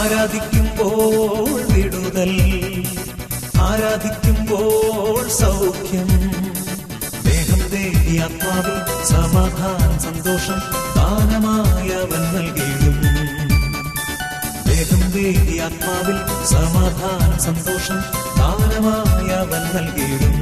ആരാധിക്കുമ്പോൾ വിടുതൽ, ആരാധിക്കുമ്പോൾ സൗഖ്യം. ദേഹം തേടി ആത്മാവിൽ സമാധാനം സന്തോഷം ദാനമായവൻ നൽകിയിടും. ദേഹം തേടി ആത്മാവിൽ സമാധാനം സന്തോഷം ദാനമായവൻ നൽകിയിടും.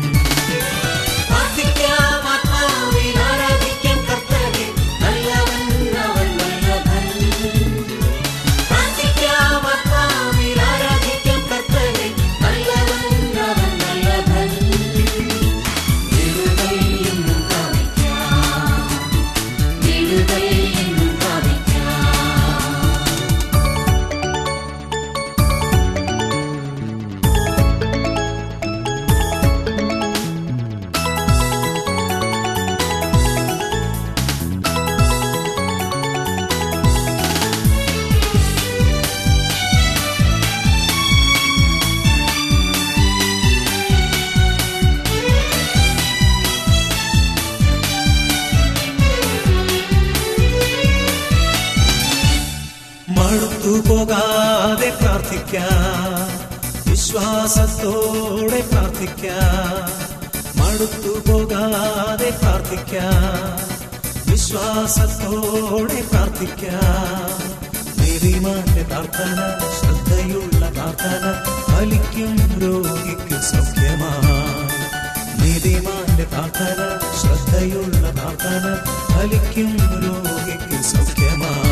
മടുത്തുപോകാതെ പ്രാർത്ഥിക്കാം, വിശ്വാസത്തോടെ പ്രാർത്ഥിക്കാം. മടുത്തുപോകാതെ പ്രാർത്ഥിക്കാം, വിശ്വാസത്തോടെ പ്രാർത്ഥിക്കാം. നീതിമാന്റെ പ്രാർത്ഥന, ശ്രദ്ധയുള്ള പ്രാർത്ഥന ഫലിക്കും രോഗിക്ക് സൗഖ്യമായി. നീതിമാന്റെ പ്രാർത്ഥന, ശ്രദ്ധയുള്ള പ്രാർത്ഥന ഫലിക്കും രോഗിക്ക് സൗഖ്യമായി.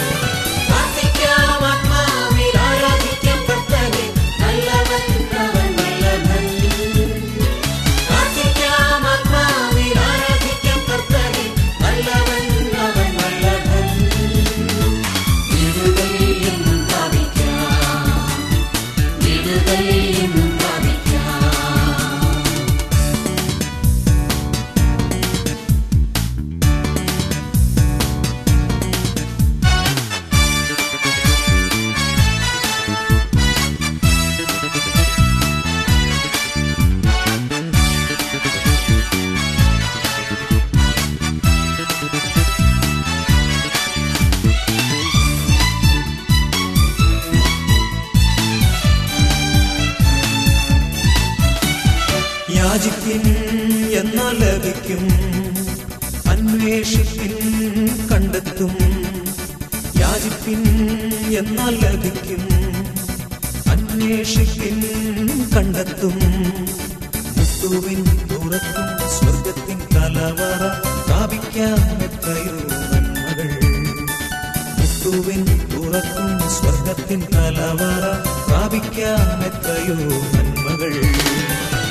യാചിപ്പിൻ എന്നാൽ ലഭിക്കും, അന്വേഷിപ്പിൻ കണ്ടെത്തും. യാചിപ്പിൻ എന്നാൽ ലഭിക്കും, അന്വേഷിപ്പിൻ കണ്ടെത്തും. മുട്ടുവിൻ തുറക്കും സ്വർഗത്തിൻ കലവറ പ്രാപിക്കാം എത്രയോ നന്മകൾ. മുട്ടുവിൻ തുറക്കും സ്വർഗത്തിൻ കലവറ പ്രാപിക്കാം എത്രയോ നന്മകൾ.